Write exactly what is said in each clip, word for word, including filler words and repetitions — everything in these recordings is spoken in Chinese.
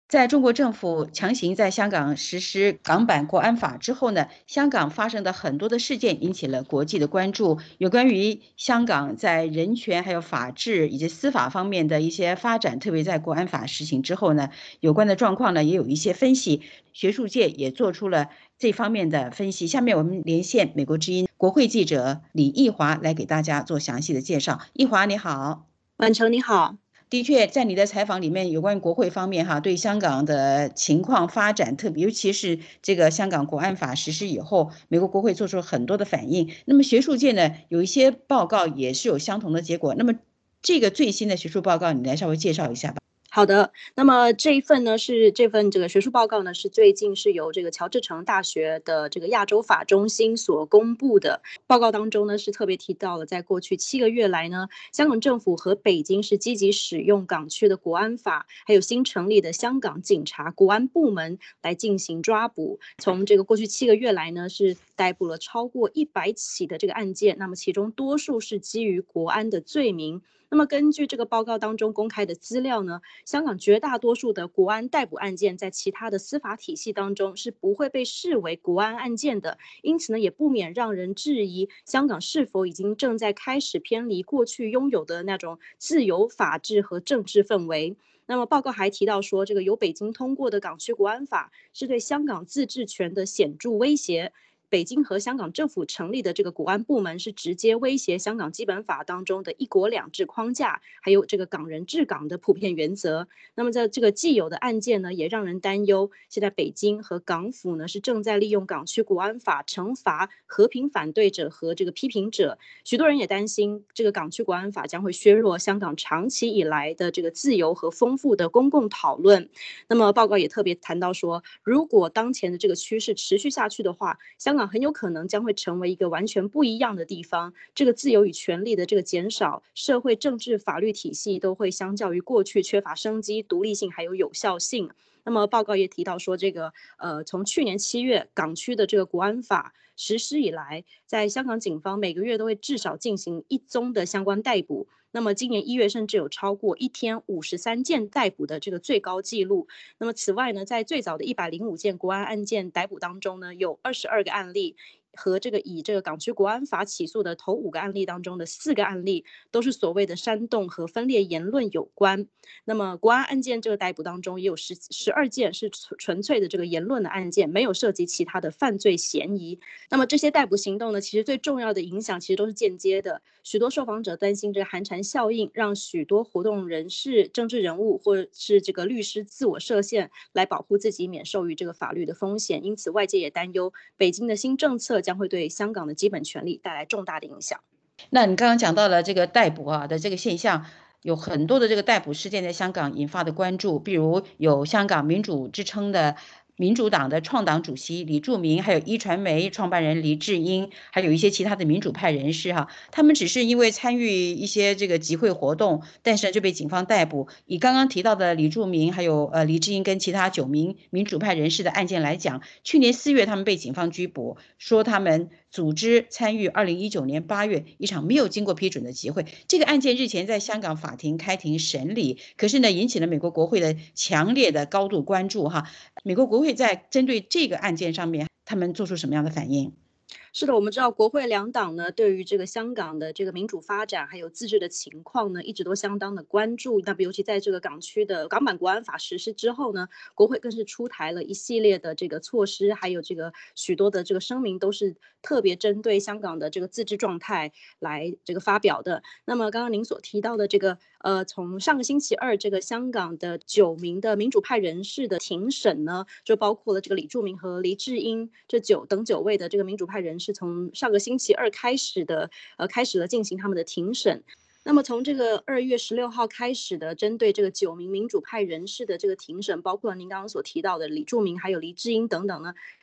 在中国政府强行在香港实施港版国安法之后呢，香港发生的很多的事件引起了国际的关注。有关于香港在人权、还有法治以及司法方面的一些发展，特别在国安法实行之后呢，有关的状况呢也有一些分析，学术界也做出了这方面的分析。下面我们连线美国之音国会记者李义华来给大家做详细的介绍。义华你好。 婉成你好。 的确，在你的采访里面，有关于国会方面哈，对香港的情况发展，特别尤其是这个香港国安法实施以后，美国国会做出了很多的反应。那么学术界呢，有一些报告也是有相同的结果。那么这个最新的学术报告，你来稍微介绍一下吧。 好的，那么这一份呢是这份这个学术报告呢是最近是由这个乔治城大学的这个亚洲法中心所公布的。报告当中呢是特别提到了，在过去七个月来呢，香港政府和北京是积极使用港区的国安法，还有新成立的香港警察国安部门来进行抓捕。从这个过去七个月来呢，是逮捕了超过一百起的这个案件，那么其中多数是基于国安的罪名。那么根据这个报告当中公开的资料呢，香港绝大多数的国安逮捕案件在其他的司法体系当中是不会被视为国安案件的，因此呢，也不免让人质疑香港是否已经正在开始偏离过去拥有的那种自由、法治和政治氛围。那么报告还提到说，这个由北京通过的港区国安法是对香港自治权的显著威胁。北京和香港政府成立的这个国安部门是直接威胁香港基本法当中的一国两制框架，还有这个港人治港的普遍原则。那么在这个既有的案件呢，也让人担忧，现在北京和港府呢是正在利用港区国安法惩罚和平反对者和这个批评者。许多人也担心，这个港区国安法将会削弱香港长期以来的这个自由和丰富的公共讨论。那么报告也特别谈到说，如果当前的这个趋势持续下去的话，香港很有可能将会成为一个完全不一样的地方。这个自由与权利的这个减少，社会政治法律体系都会相较于过去缺乏生机、独立性还有有效性。那么报告也提到说，这个呃，从去年七月港区的这个国安法实施以来，在香港警方每个月都会至少进行一宗的相关逮捕。那么今年一月甚至有超过一天五十三件逮捕的这个最高纪录。那么此外呢，在最早的一百零五件国安案件逮捕当中呢，有二十二个案例和这个以这个港区国安法起诉的头五个案例当中的四个案例都是所谓的煽动和分裂言论有关。那么国安案件这个逮捕当中也有十十二件是纯粹的这个言论的案件，没有涉及其他的犯罪嫌疑。那么这些逮捕行动呢，其实最重要的影响其实都是间接的。许多受访者担心这个寒蝉效应让许多活动人士、政治人物或者是这个律师自我设限，来保护自己免受于这个法律的风险。因此外界也担忧北京的新政策将会对香港的基本权利带来重大的影响。 那你刚刚讲到了这个逮捕啊的这个现象，有很多的这个逮捕事件在香港引发的关注，比如有香港民主之称的民主党的创党主席李柱铭，还有一传媒创办人黎智英，还有一些其他的民主派人士哈，他们只是因为参与一些这个集会活动，但是就被警方逮捕。以刚刚提到的李柱铭还有呃黎智英跟其他九名民主派人士的案件来讲，去年四月他们被警方拘捕，说他们组织参与二零一九年八月一场没有经过批准的集会。这个案件日前在香港法庭开庭审理，可是呢引起了美国国会的强烈的高度关注哈。美国国会在针对这个案件上面，他们做出什么样的反应？ 是的，我们知道国会两党呢，对于这个香港的这个民主发展还有自治的情况呢，一直都相当的关注。那尤其在这个港区的港版国安法实施之后呢，国会更是出台了一系列的这个措施，还有这个许多的这个声明，都是特别针对香港的这个自治状态来这个发表的。那么刚刚您所提到的这个呃，从上个星期二这个香港的九名的民主派人士的庭审呢，就包括了这个李柱铭和黎智英这九等九位的这个民主派人士，从上个星期二开始的呃，开始了进行他们的庭审。那么从这个二月十六号开始的针对这个九名民主派人士的这个庭审，包括了您刚刚所提到的李柱铭还有黎智英等等呢，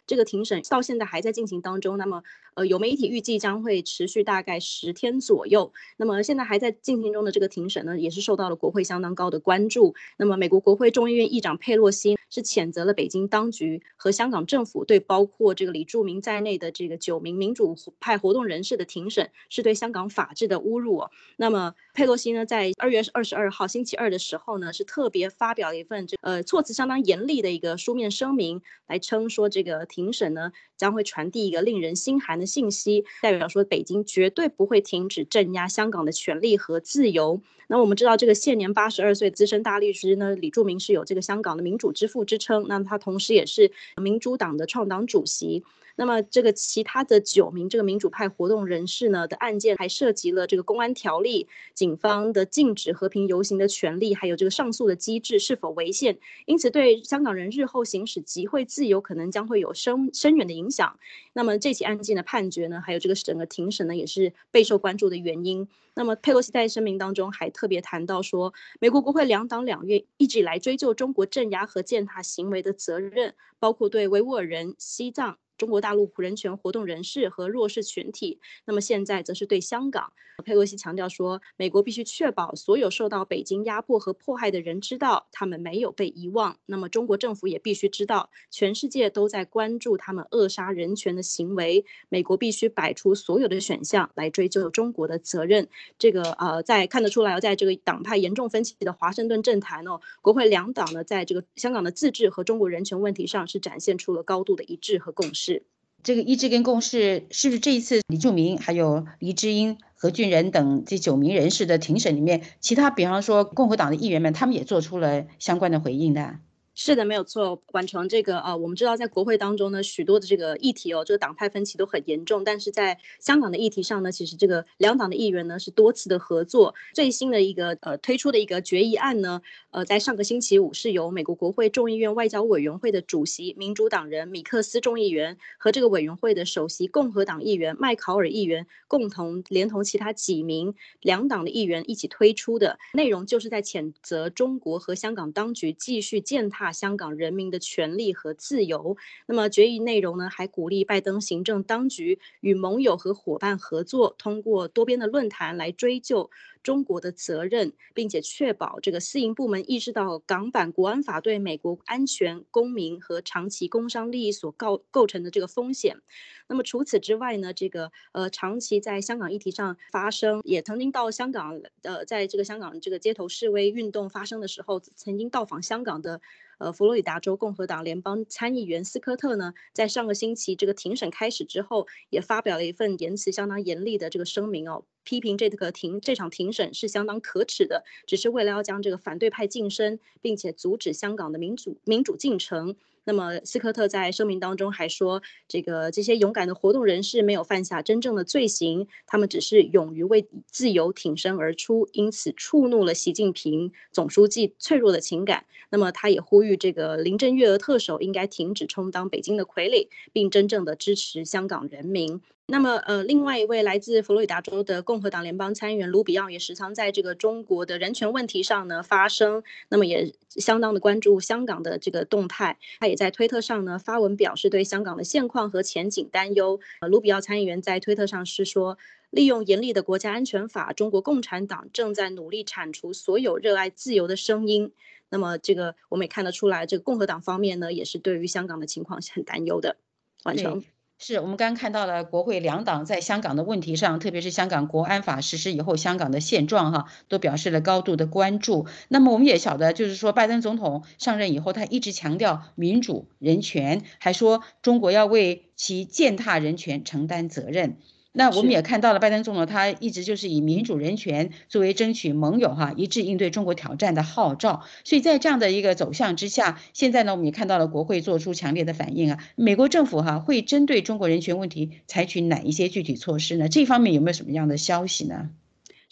这个庭审到现在还在进行当中，那么呃有媒体预计将会持续大概十天左右。那么现在还在进行中的这个庭审呢，也是受到了国会相当高的关注。那么美国国会众议院议长佩洛西是谴责了北京当局和香港政府对包括这个李柱铭在内的这个九名民主派活动人士的庭审是对香港法治的侮辱哦。那么佩洛西呢，在二月二十二号星期二的时候呢，是特别发表了一份这呃措辞相当严厉的一个书面声明，来称说这个庭审呢将会传递一个令人心寒的信息，代表说北京绝对不会停止镇压香港的权利和自由。那我们知道这个现年八十二岁资深大律师呢，李柱铭是有这个香港的民主之父之称，那他同时也是民主党的创党主席。那么这个其他的九名这个民主派活动人士呢的案件还涉及了这个公安条例、警方的禁止和平游行的权利，还有这个上诉的机制是否违宪，因此对香港人日后行使集会自由可能将会有深深远的影响。那么这起案件的判决呢，还有这个整个庭审呢，也是备受关注的原因。那么佩洛西在声明当中还特别谈到说，美国国会两党两院一直以来追究中国镇压和践踏行为的责任，包括对维吾尔人、西藏、中国大陆人权活动人士和弱势群体，那么现在则是对香港。佩洛西强调说，美国必须确保所有受到北京压迫和迫害的人知道他们没有被遗忘，那么中国政府也必须知道全世界都在关注他们扼杀人权的行为，美国必须摆出所有的选项来追究中国的责任。这个呃，在看得出来，在这个党派严重分歧的华盛顿政坛哦，国会两党呢，在这个香港的自治和中国人权问题上是展现出了高度的一致和共识。 这个一致跟共识是不是这一次李柱铭还有黎智英、何俊仁等这九名人士的庭审里面，其他比方说共和党的议员们，他们也做出了相关的回应的？ 是的，没有错。完成这个呃，我们知道在国会当中呢，许多的这个议题哦，这个党派分歧都很严重。但是在香港的议题上呢，其实这个两党的议员呢是多次的合作。最新的一个呃推出的一个决议案呢，呃，在上个星期五是由美国国会众议院外交委员会的主席民主党人米克斯众议员和这个委员会的首席共和党议员麦考尔议员共同连同其他几名两党的议员一起推出的，内容就是在谴责中国和香港当局继续践踏香港人民的权利和自由。那么决议内容呢，还鼓励拜登行政当局与盟友和伙伴合作，通过多边的论坛来追究中国的责任，并且确保这个私营部门意识到港版国安法对美国安全、公民和长期工商利益所构构成的这个风险。那么除此之外呢，这个呃长期在香港议题上发生，也曾经到香港呃在这个香港这个街头示威运动发生的时候，曾经到访香港的呃佛罗里达州共和党联邦参议员斯科特呢，在上个星期这个庭审开始之后，也发表了一份言辞相当严厉的这个声明哦，批评这个庭这场庭审是相当可耻的，只是为了要将这个反对派晋升，并且阻止香港的民主民主进程。那么斯科特在声明当中还说，这个这些勇敢的活动人士没有犯下真正的罪行，他们只是勇于为自由挺身而出，因此触怒了习近平总书记脆弱的情感。那么他也呼吁这个林郑月娥特首应该停止充当北京的傀儡，并真正的支持香港人民。那么呃，另外一位来自佛罗里达州的共和党联邦参议员卢比奥也时常在这个中国的人权问题上呢发声，那么也相当的关注香港的这个动态。他也在推特上呢发文表示对香港的现况和前景担忧。呃，卢比奥参议员在推特上是说，利用严厉的国家安全法，中国共产党正在努力铲除所有热爱自由的声音。那么这个我们也看得出来，这个共和党方面呢也是对于香港的情况是很担忧的。完成。 是我们刚刚看到了国会两党在香港的问题上，特别是香港国安法实施以后香港的现状哈，都表示了高度的关注。那么我们也晓得，就是说拜登总统上任以后，他一直强调民主人权，还说中国要为其践踏人权承担责任。那我们也看到了拜登总统他一直就是以民主人权作为争取盟友哈一致应对中国挑战的号召，所以在这样的一个走向之下，现在呢我们也看到了国会做出强烈的反应啊，美国政府哈会针对中国人权问题采取哪一些具体措施呢？这方面有没有什么样的消息呢？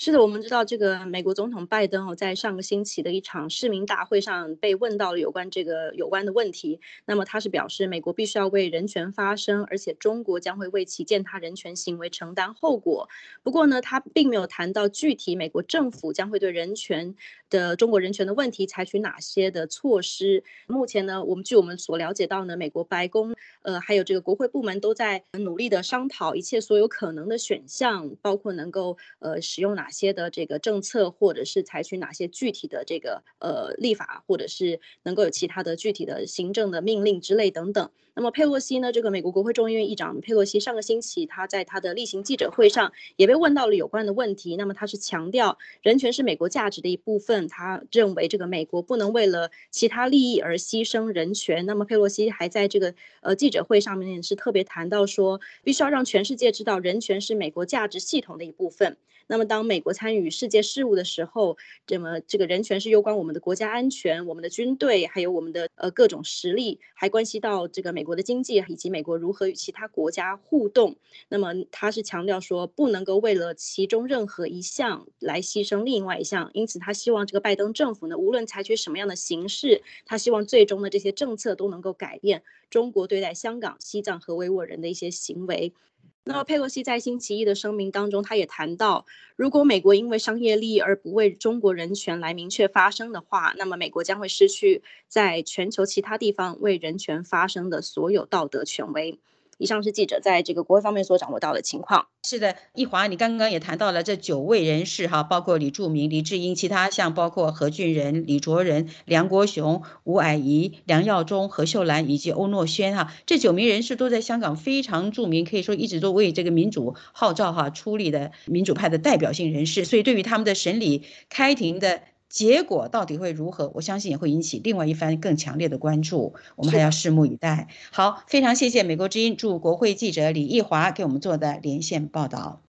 是的，我们知道这个美国总统拜登哦，在上个星期的一场市民大会上被问到了有关这个有关的问题。那么他是表示，美国必须要为人权发声，而且中国将会为其践踏人权行为承担后果。不过呢，他并没有谈到具体美国政府将会对人权的中国人权的问题采取哪些的措施。目前呢，我们据我们所了解到呢，美国白宫呃还有这个国会部门都在努力的商讨一切所有可能的选项，包括能够呃使用哪些的这个政策，或者是采取哪些具体的这个呃立法，或者是能够有其他的具体的行政的命令之类等等。那么佩洛西呢，这个美国国会众议院议长佩洛西上个星期他在他的例行记者会上也被问到了有关的问题。那么他是强调人权是美国价值的一部分，他认为这个美国不能为了其他利益而牺牲人权。那么佩洛西还在这个呃记者会上面是特别谈到说，必须要让全世界知道人权是美国价值系统的一部分。那么当美国参与世界事务的时候，这么这个人权是攸关我们的国家安全、我们的军队，还有我们的呃各种实力，还关系到这个美国的经济以及美国如何与其他国家互动。那么他是强调说，不能够为了其中任何一项来牺牲另外一项，因此他希望这个拜登政府呢，无论采取什么样的形式，他希望最终的这些政策都能够改变中国对待香港、西藏和维吾尔人的一些行为。那么佩洛西在星期一的声明当中，他也谈到，如果美国因为商业利益而不为中国人权来明确发声的话，那么美国将会失去在全球其他地方为人权发声的所有道德权威。以上是记者在这个国会方面所掌握到的情况。 是的，一华，你刚刚也谈到了这九位人士哈，包括李柱铭、黎智英，其他像包括何俊仁、李卓人、梁国雄、吴霭仪、梁耀忠、何秀兰以及欧诺轩哈，这九名人士都在香港非常著名，可以说一直都为这个民主号召哈出力的民主派的代表性人士，所以对于他们的审理开庭的结果到底会如何，我相信也会引起另外一番更强烈的关注，我们还要拭目以待。好，非常谢谢美国之音驻国会记者李义华给我们做的连线报道。